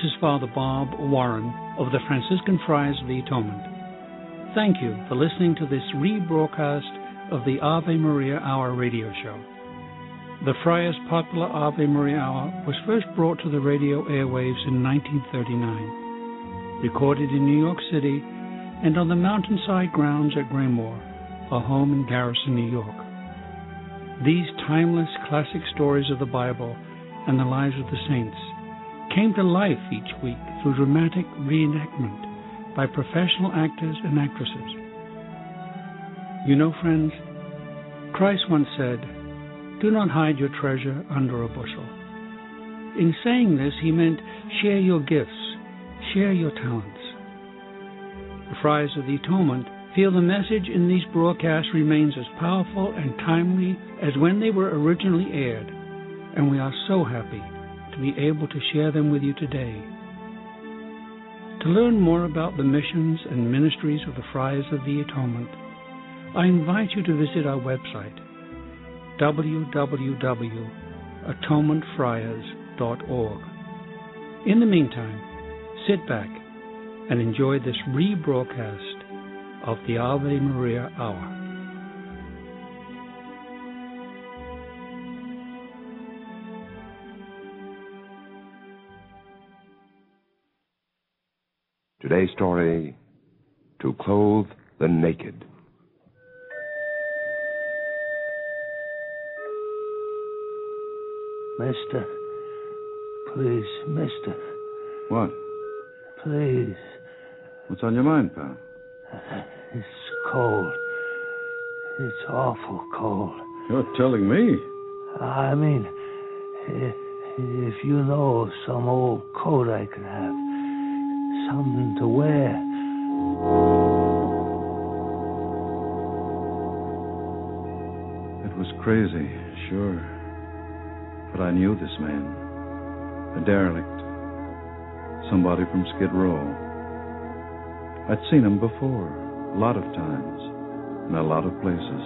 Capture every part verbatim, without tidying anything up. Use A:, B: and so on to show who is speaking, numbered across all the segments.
A: is Father Bob Warren of the Franciscan Friars of the Atonement. Thank you for listening to this rebroadcast of the Ave Maria Hour radio show. The Friars' popular Ave Maria Hour was first brought to the radio airwaves in nineteen thirty-nine, recorded in New York City and on the mountainside grounds at Graymoor, a home in Garrison, New York. These timeless classic stories of the Bible and the lives of the saints came to life each week through dramatic reenactment by professional actors and actresses. You know, friends, Christ once said, "Do not hide your treasure under a bushel." In saying this, he meant share your gifts, share your talents. The Friars of the Atonement feel the message in these broadcasts remains as powerful and timely as when they were originally aired, and we are so happy to be able to share them with you today. To learn more about the missions and ministries of the Friars of the Atonement, I invite you to visit our website, w w w dot atonement friars dot org. In the meantime, sit back and enjoy this rebroadcast of the Ave Maria Hour.
B: Today's story, To Clothe the Naked.
C: Mister, please, mister.
D: What?
C: Please.
D: What's on your mind, pal?
C: It's cold. It's awful cold.
D: You're telling me?
C: I mean, if you know some old coat I could have, something to wear.
D: It was crazy, sure. But I knew this man. A derelict. Somebody from Skid Row. I'd seen him before, a lot of times, in a lot of places.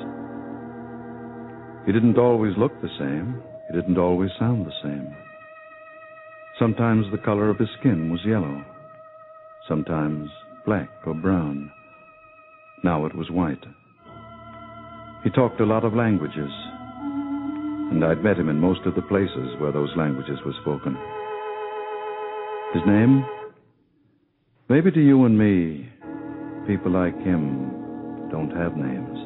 D: He didn't always look the same. He didn't always sound the same. Sometimes the color of his skin was yellow. Sometimes black or brown. Now it was white. He talked a lot of languages, and I'd met him in most of the places where those languages were spoken. His name? Maybe to you and me, people like him don't have names.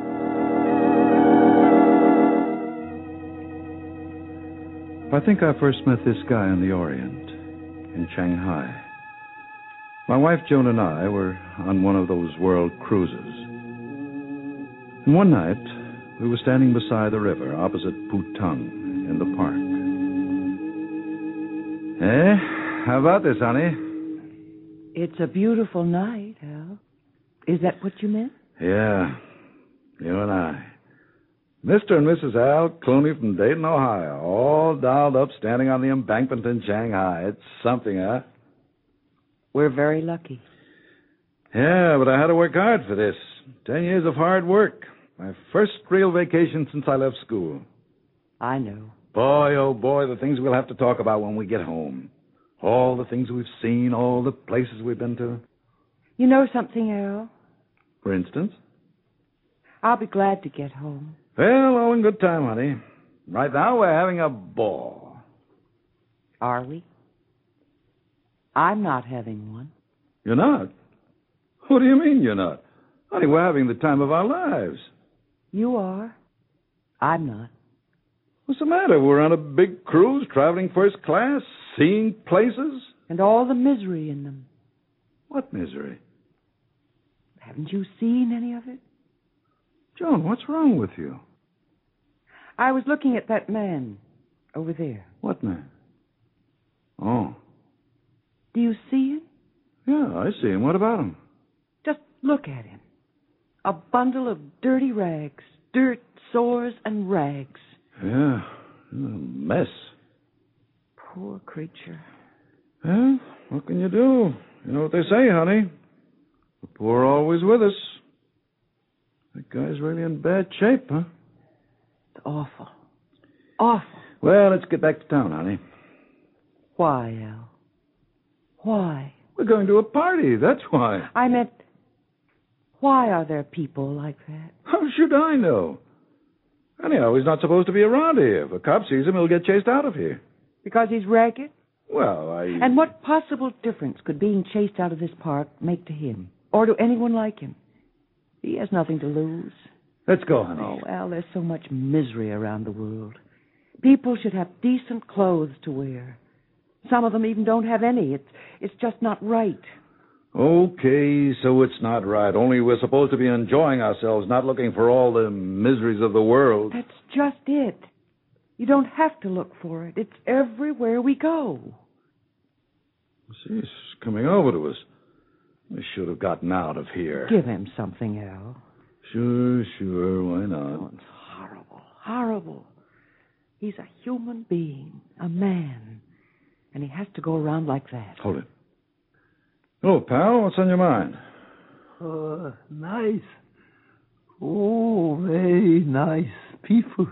D: I think I first met this guy in the Orient, in Shanghai. My wife Joan and I were on one of those world cruises. And one night, we were standing beside the river opposite Putong in the park. Eh? How about this, honey?
E: It's a beautiful night, Al. Is that what you meant?
D: Yeah, you and I. Mister and Missus Al Clooney from Dayton, Ohio, all dolled up standing on the embankment in Shanghai. It's something, huh?
E: We're very lucky.
D: Yeah, but I had to work hard for this. Ten years of hard work. My first real vacation since I left school.
E: I know.
D: Boy, oh boy, the things we'll have to talk about when we get home. All the things we've seen, all the places we've been to.
E: You know something, Al?
D: For instance?
E: I'll be glad to get home.
D: Well, all in good time, honey. Right now, we're having a ball.
E: Are we? I'm not having one.
D: You're not? What do you mean you're not? Honey, we're having the time of our lives.
E: You are. I'm not.
D: What's the matter? We're on a big cruise, traveling first class, seeing places.
E: And all the misery in them.
D: What misery?
E: Haven't you seen any of it?
D: Joan, what's wrong with you?
E: I was looking at that man over there.
D: What man? Oh.
E: Do you see him?
D: Yeah, I see him. What about him?
E: Just look at him. A bundle of dirty rags. Dirt, sores, and rags.
D: Yeah, a mess.
E: Poor creature.
D: Well, what can you do? You know what they say, honey. The poor are always with us. That guy's really in bad shape, huh?
E: It's awful. Awful.
D: Well, let's get back to town, honey.
E: Why, Al? Why?
D: We're going to a party, that's why.
E: I meant, why are there people like that?
D: How should I know? Anyhow, he's not supposed to be around here. If a cop sees him, he'll get chased out of here.
E: Because he's ragged?
D: Well, I...
E: And what possible difference could being chased out of this park make to him? Or to anyone like him? He has nothing to lose.
D: Let's go, honey.
E: Oh, Al, there's so much misery around the world. People should have decent clothes to wear. Some of them even don't have any. It's, it's just not right.
D: Okay, so it's not right. Only we're supposed to be enjoying ourselves, not looking for all the miseries of the world.
E: That's just it. You don't have to look for it. It's everywhere we go.
D: See, he's coming over to us. We should have gotten out of here.
E: Give him something, Al.
D: Sure, sure, why not?
E: Oh, it's horrible, horrible. He's a human being, a man, and he has to go around like that.
D: Hold it. Hello, pal. What's on your mind?
C: Uh, nice. Oh, very nice people.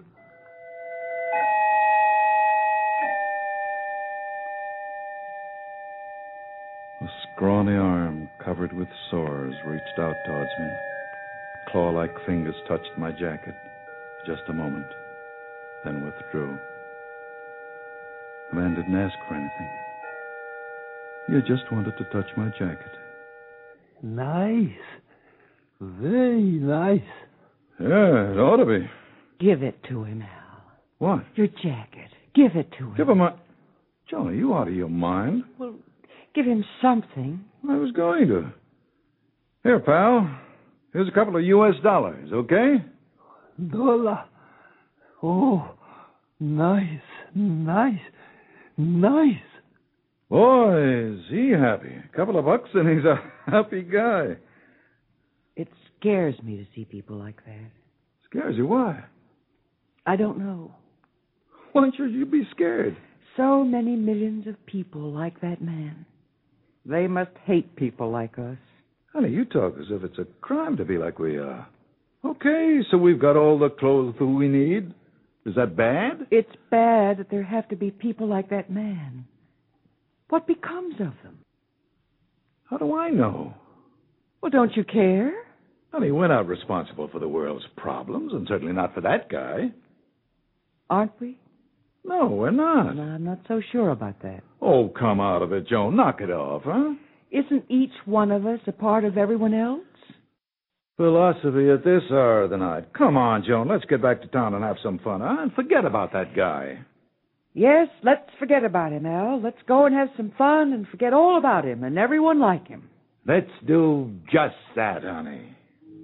D: A scrawny arm covered with sores reached out towards me. Claw-like fingers touched my jacket for just a moment, then withdrew. The man didn't ask for anything. He just wanted to touch my jacket.
C: Nice. Very nice.
D: Yeah, it ought to be.
E: Give it to him, Al.
D: What?
E: Your jacket. Give it to him.
D: Give him my... Johnny, you out of your mind?
E: Well, give him something.
D: I was going to. Here, pal. Here's a couple of U S dollars, okay?
C: Dollar. Oh, nice, nice, nice.
D: Boy, is he happy. A couple of bucks and he's a happy guy.
E: It scares me to see people like that.
D: Scares you? Why?
E: I don't know.
D: Why should you be scared?
E: So many millions of people like that man. They must hate people like us.
D: Honey, you talk as if it's a crime to be like we are. Okay, so we've got all the clothes that we need. Is that bad?
E: It's bad that there have to be people like that man. What becomes of them?
D: How do I know?
E: Well, don't you care?
D: Honey, we're not responsible for the world's problems, and certainly not for that guy.
E: Aren't we?
D: No, we're not.
E: No, I'm not so sure about that.
D: Oh, come out of it, Joan. Knock it off, huh?
E: Isn't each one of us a part of everyone else?
D: Philosophy at this hour of the night. Come on, Joan. Let's get back to town and have some fun, huh? And forget about that guy.
E: Yes, let's forget about him, Al. Let's go and have some fun and forget all about him and everyone like him.
D: Let's do just that, honey.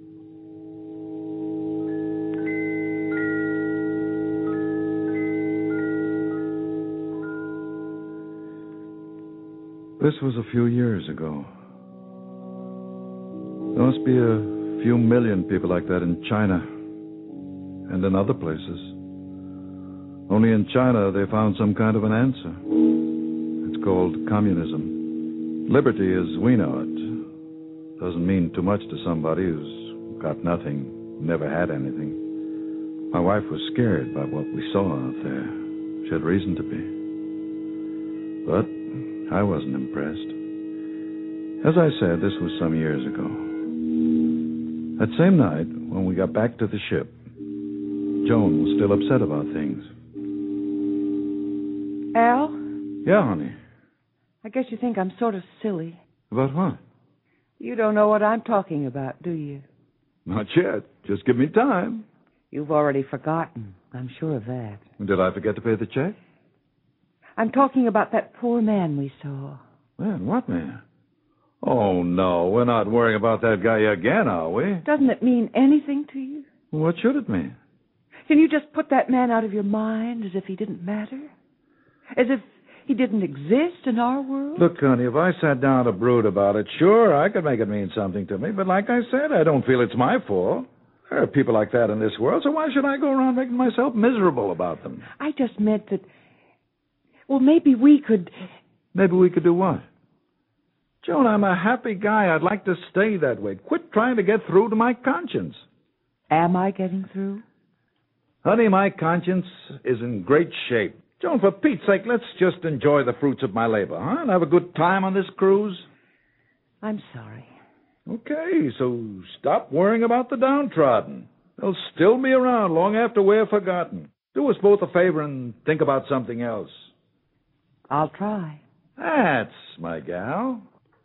D: This was a few years ago. There must be a few million people like that in China and in other places. Only in China they found some kind of an answer. It's called communism. Liberty as we know it doesn't mean too much to somebody who's got nothing, never had anything. My wife was scared by what we saw out there. She had reason to be. But I wasn't impressed. As I said, this was some years ago. That same night, when we got back to the ship, Joan was still upset about things.
E: Al?
D: Yeah, honey.
E: I guess you think I'm sort of silly.
D: About what?
E: You don't know what I'm talking about, do you?
D: Not yet. Just give me time.
E: You've already forgotten. I'm sure of that.
D: Did I forget to pay the check?
E: I'm talking about that poor man we saw.
D: Man, what man? Oh, no, we're not worrying about that guy again, are we?
E: Doesn't it mean anything to you?
D: What should it mean?
E: Can you just put that man out of your mind as if he didn't matter? As if he didn't exist in our world?
D: Look, honey, if I sat down to brood about it, sure, I could make it mean something to me. But like I said, I don't feel it's my fault. There are people like that in this world, so why should I go around making myself miserable about them?
E: I just meant that, well, maybe we could...
D: Maybe we could do what? Joan, I'm a happy guy. I'd like to stay that way. Quit trying to get through to my conscience.
E: Am I getting through?
D: Honey, my conscience is in great shape.
F: Joan, for Pete's sake, let's just enjoy the fruits of my labor, huh? And have a good time on this cruise.
E: I'm sorry.
F: Okay, so stop worrying about the downtrodden. They'll still be around long after we're forgotten. Do us both a favor and think about something else.
E: I'll try.
F: That's my gal.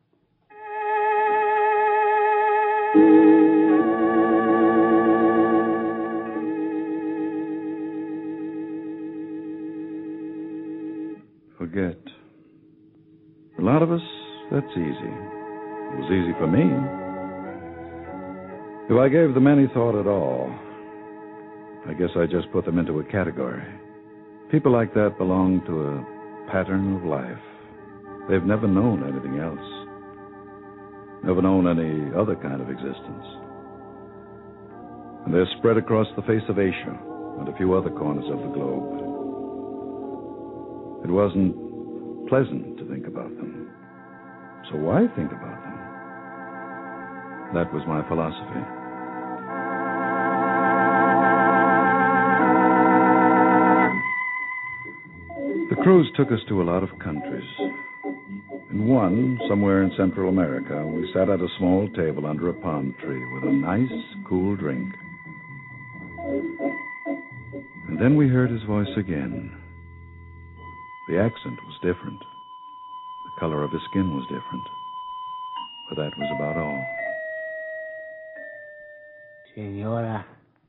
D: Forget. For a lot of us, that's easy. It was easy for me. If I gave them any thought at all, I guess I just put them into a category. People like that belong to a pattern of life. They've never known anything else. Never known any other kind of existence. And they're spread across the face of Asia and a few other corners of the globe. It wasn't pleasant to think about them. So why think about them? That was my philosophy. The cruise took us to a lot of countries. In one, somewhere in Central America, we sat at a small table under a palm tree with a nice, cool drink. And then we heard his voice again. The accent was different. The color of his skin was different. But that was about all.
C: Senora.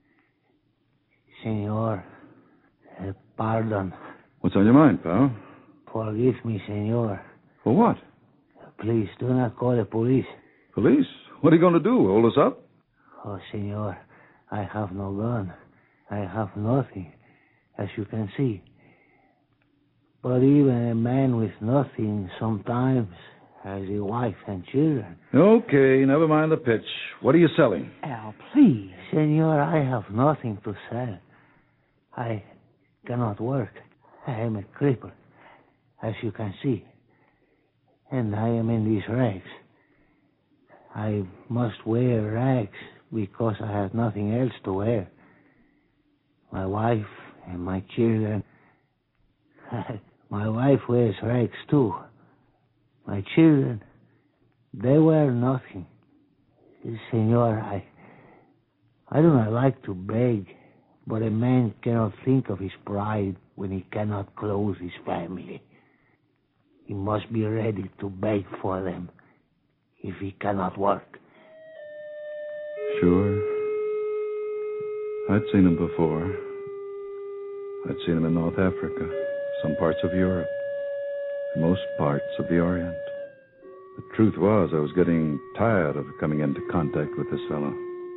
C: Senor. Uh, pardon.
D: What's on your mind, pal?
C: Forgive me, senor.
D: For what?
C: Please do not call the police.
D: Police? What are you going to do? Hold us up?
C: Oh, senor, I have no gun. I have nothing, as you can see. But even a man with nothing sometimes has a wife and children.
F: Okay, never mind the pitch. What are you selling?
E: Al, please.
C: Senor, I have nothing to sell. I cannot work. I am a cripple, as you can see. And I am in these rags. I must wear rags because I have nothing else to wear. My wife and my children. My wife wears rags too. My children, they wear nothing. Senor, I, I do not like to beg, but a man cannot think of his pride when he cannot clothe his family. He must be ready to beg for them if he cannot work.
D: Sure. I'd seen him before. I'd seen him in North Africa, some parts of Europe, and most parts of the Orient. The truth was, I was getting tired of coming into contact with this fellow.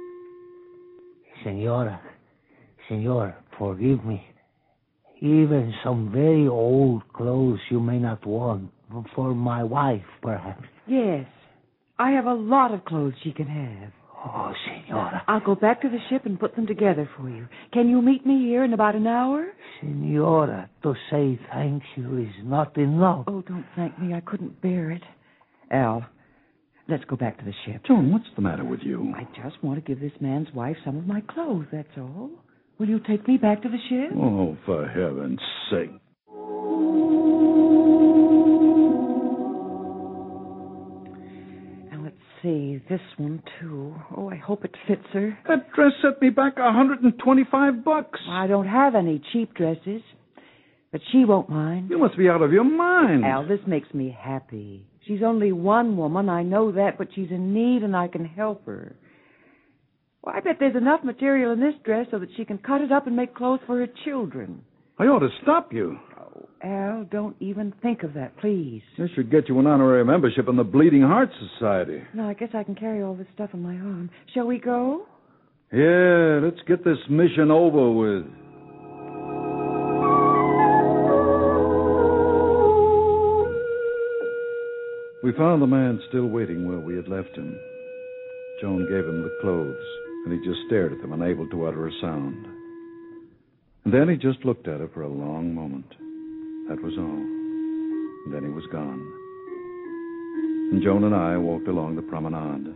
C: Senora, senor, forgive me. Even some very old clothes you may not want. For my wife, perhaps.
E: Yes. I have a lot of clothes she can have.
C: Oh, senora.
E: I'll go back to the ship and put them together for you. Can you meet me here in about an hour?
C: Senora, to say thank you is not enough.
E: Oh, don't thank me. I couldn't bear it. Al, let's go back to the ship.
D: Joan, what's the matter with you?
E: I just want to give this man's wife some of my clothes, that's all. Will you take me back to the ship?
D: Oh, for heaven's sake.
E: Now, let's see. This one, too. Oh, I hope it fits her.
F: That dress set me back one hundred twenty-five bucks.
E: I don't have any cheap dresses, but she won't mind.
F: You must be out of your mind.
E: Al, this makes me happy. She's only one woman, I know that, but she's in need and I can help her. Well, I bet there's enough material in this dress so that she can cut it up and make clothes for her children.
F: I ought to stop you.
E: Oh, Al, don't even think of that, please.
F: This should get you an honorary membership in the Bleeding Heart Society.
E: No, I guess I can carry all this stuff on my arm. Shall we go?
F: Yeah, let's get this mission over with.
D: We found the man still waiting where we had left him. Joan gave him the clothes, and he just stared at them, unable to utter a sound. And then he just looked at her for a long moment. That was all. And then he was gone. And Joan and I walked along the promenade.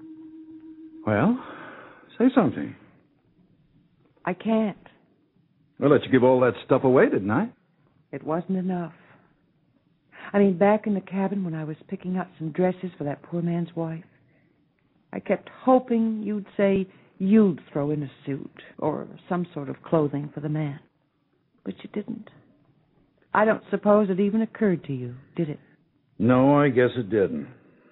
F: Well, say something.
E: I can't.
D: I let you give all that stuff away, didn't I?
E: It wasn't enough. I mean, back in the cabin when I was picking out some dresses for that poor man's wife, I kept hoping you'd say you'd throw in a suit or some sort of clothing for the man. But you didn't. I don't suppose it even occurred to you, did it?
F: No, I guess it didn't.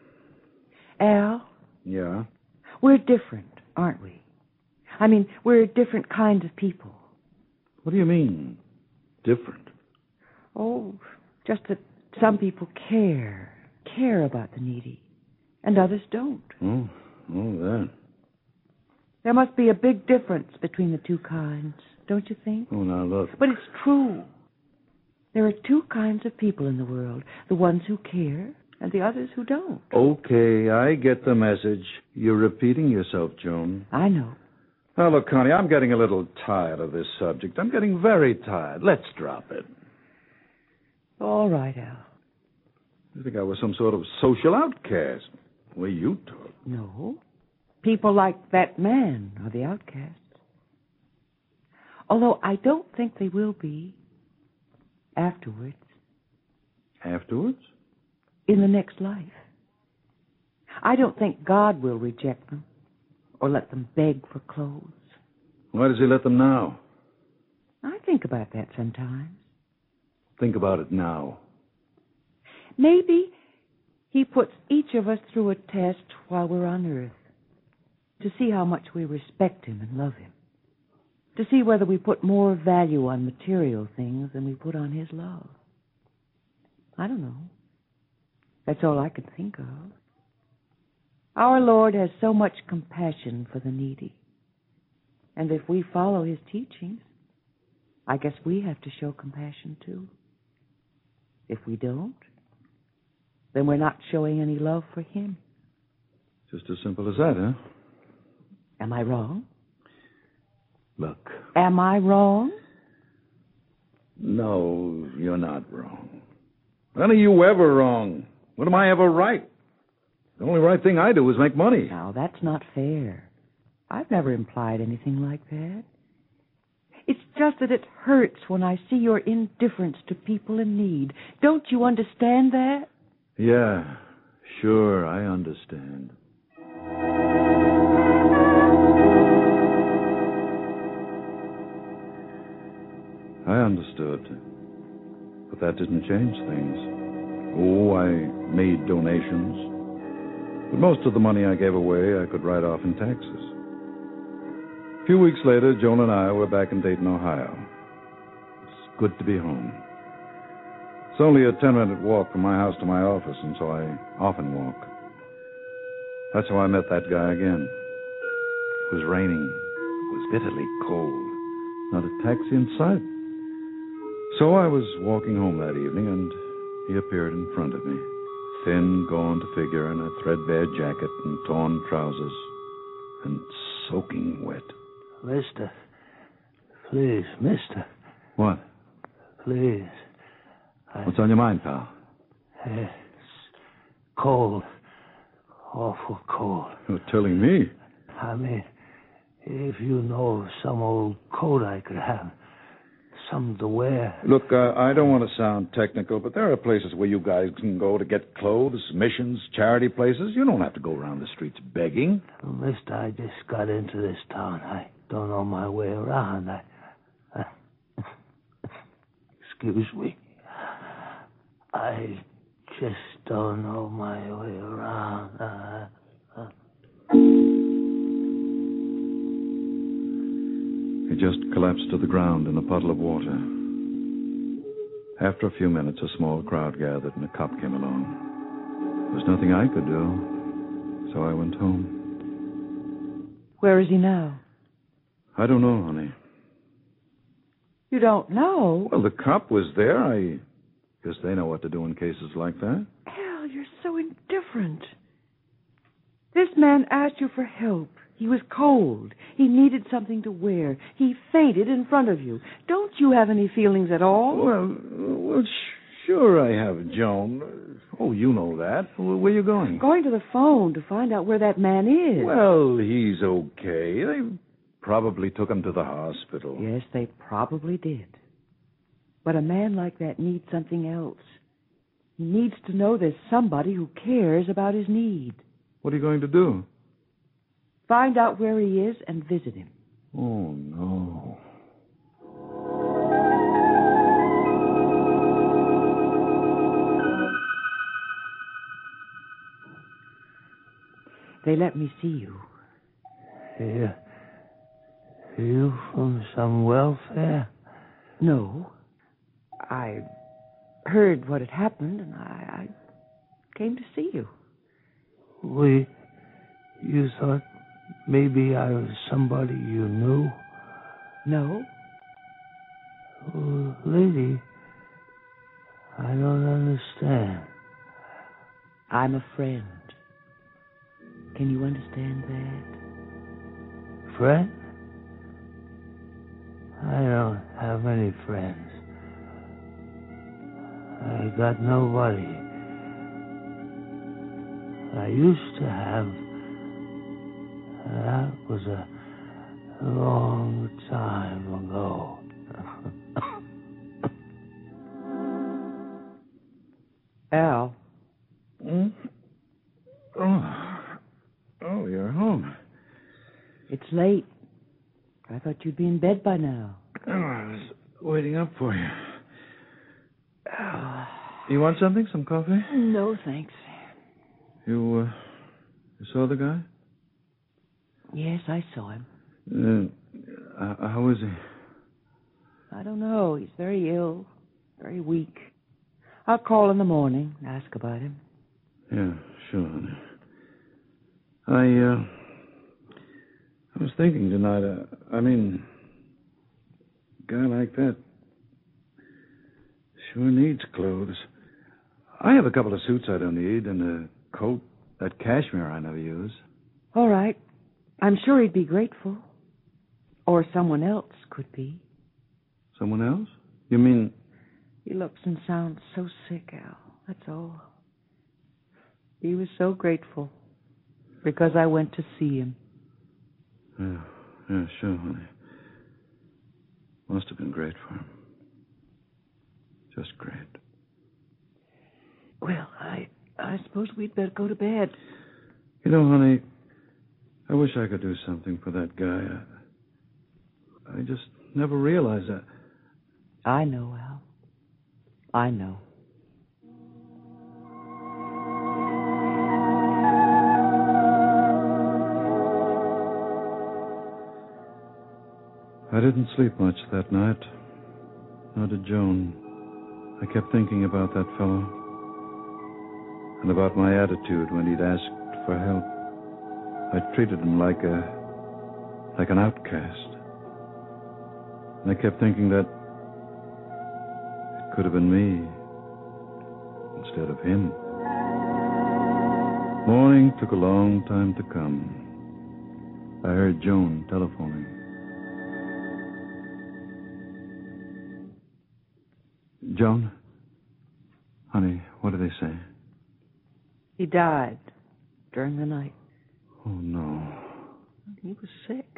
E: Al?
F: Yeah?
E: We're different, aren't we? I mean, we're different kinds of people.
F: What do you mean, different?
E: Oh, just that some people care, care about the needy, and others don't.
F: Oh, oh, that.
E: There must be a big difference between the two kinds, don't you think?
F: Oh, now look.
E: But it's true. There are two kinds of people in the world, the ones who care and the others who don't.
F: Okay, I get the message. You're repeating yourself, Joan.
E: I know.
F: Now, look, Connie, I'm getting a little tired of this subject. I'm getting very tired. Let's drop it.
E: All right, Al.
F: You think I was some sort of social outcast? The way you talk.
E: No. People like that man are the outcasts. Although I don't think they will be afterwards.
F: Afterwards?
E: In the next life. I don't think God will reject them or let them beg for clothes.
F: Why does he let them now?
E: I think about that sometimes.
F: Think about it now.
E: Maybe he puts each of us through a test while we're on earth to see how much we respect him and love him, to see whether we put more value on material things than we put on his love. I don't know. That's all I can think of. Our Lord has so much compassion for the needy. And if we follow his teachings, I guess we have to show compassion too. If we don't, then we're not showing any love for him.
F: Just as simple as that, huh?
E: Am I wrong?
F: Look.
E: Am I wrong?
F: No, you're not wrong. When are you ever wrong? When am I ever right? The only right thing I do is make money.
E: Now, that's not fair. I've never implied anything like that. It's just that it hurts when I see your indifference to people in need. Don't you understand that?
F: Yeah, sure, I understand. I understood. But that didn't change things. Oh, I made donations. But most of the money I gave away I could write off in taxes. A few weeks later, Joan and I were back in Dayton, Ohio. It's good to be home. It's only a ten-minute walk from my house to my office, and so I often walk. That's how I met that guy again. It was raining. It was bitterly cold. Not a taxi in sight. So I was walking home that evening, and he appeared in front of me. Thin, gaunt figure in a threadbare jacket and torn trousers, and soaking wet.
C: Mister, please, mister.
D: What?
C: Please. I...
D: What's on your mind, pal?
C: It's cold. Awful cold.
D: You're telling me.
C: I mean, if you know some old coat I could have, something to wear.
F: Look, uh, I don't want to sound technical, but there are places where you guys can go to get clothes, missions, charity places. You don't have to go around the streets begging.
C: Well, mister, I just got into this town. I don't know my way around. I, I excuse me. I just don't know my way around. Uh, uh.
D: He just collapsed to the ground in a puddle of water. After a few minutes, a small crowd gathered and a cop came along. There was nothing I could do, so I went home.
E: Where is he now?
D: I don't know, honey.
E: You don't know?
F: Well, the cop was there. I guess they know what to do in cases like that.
E: Al, you're so indifferent. This man asked you for help. He was cold. He needed something to wear. He fainted in front of you. Don't you have any feelings at all?
F: Well, well, sh- sure I have, Joan. Oh, you know that. Where are you going?
E: Going to the phone to find out where that man is.
F: Well, he's okay. They probably took him to the hospital.
E: Yes, they probably did. But a man like that needs something else. He needs to know there's somebody who cares about his need.
F: What are you going to do?
E: Find out where he is and visit him.
F: Oh, no.
E: They let me see you.
C: Are you from some welfare?
E: No. I heard what had happened, and I, I came to see you.
C: We... You thought maybe I was somebody you knew?
E: No.
C: Oh, lady, I don't understand.
E: I'm a friend. Can you understand that?
C: Friend? I don't have any friends. I got nobody. I used to have. That was a long time ago.
E: Al.
F: Hmm? Oh. oh, you're home.
E: It's late. I thought you'd be in bed by now.
F: Oh, I was waiting up for you. You want something? Some coffee?
E: No, thanks.
F: You, uh, you saw the guy?
E: Yes, I saw him.
F: Uh, uh, how is he?
E: I don't know. He's very ill, very weak. I'll call in the morning, ask about him.
F: Yeah, sure, honey. I, uh, I was thinking tonight, uh, I mean, a guy like that sure needs clothes. I have a couple of suits I don't need and a coat, that cashmere I never use.
E: All right. I'm sure he'd be grateful. Or someone else could be.
F: Someone else? You mean...
E: He looks and sounds so sick, Al. That's all. He was so grateful because I went to see him.
F: Yeah, yeah, sure, honey. Must have been great for him. Just great.
E: Well, I I suppose we'd better go to bed.
F: You know, honey, I wish I could do something for that guy. I, I just never realized that.
E: I know, Al. I know.
F: I didn't sleep much that night. Nor did Joan. I kept thinking about that fellow. And about my attitude when he'd asked for help. I treated him like a... like an outcast. And I kept thinking that it could have been me instead of him. Morning took a long time to come. I heard Joan telephoning. Joan? Honey, what did they say?
E: He died during the night.
F: Oh, no.
E: He was sick.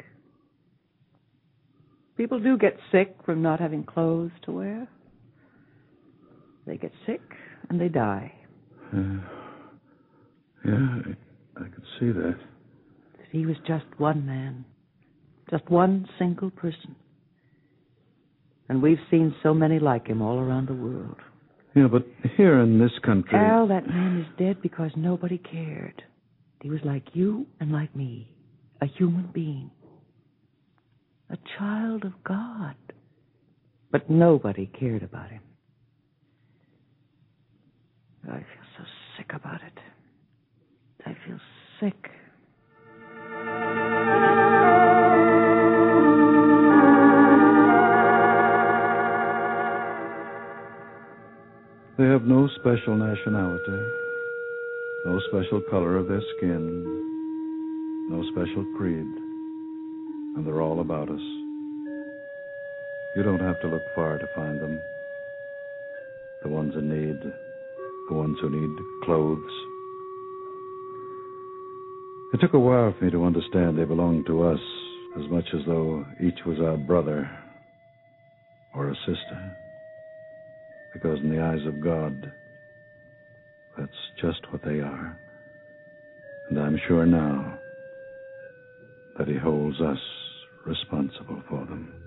E: People do get sick from not having clothes to wear. They get sick and they die.
F: Uh, yeah, I, I could see that.
E: He was just one man. Just one single person. And we've seen so many like him all around the world.
F: Yeah, but here in this country...
E: Al, that man is dead because nobody cared. He was like you and like me. A human being. A child of God. But nobody cared about him. I feel so sick about it. I feel sick.
F: They have no special nationality, no special color of their skin, no special creed, and they're all about us. You don't have to look far to find them. The ones in need, the ones who need clothes. It took a while for me to understand they belonged to us
D: as much as though each was our brother or a sister. Because in the eyes of God, that's just what they are. And I'm sure now that he holds us responsible for them.